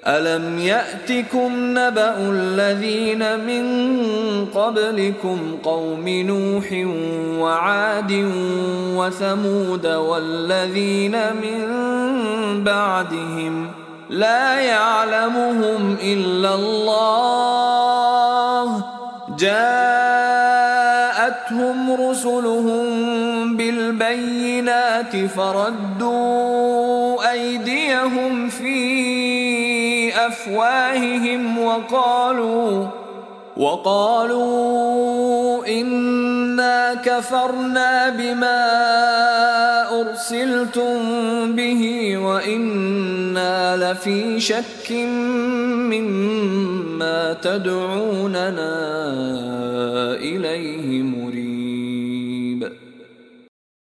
ألم يأتكم نبأ الذين من قبلكم قوم نوح وعاد وثمود والذين من بعدهم لا يعلمهم إلا الله جاءتهم رسلهم بالبينات فردوا أيديهم في أفواههم وقالوا إنا كفرنا بما أرسلتم به وإنا لفي شك مما تدعوننا إليه مريب.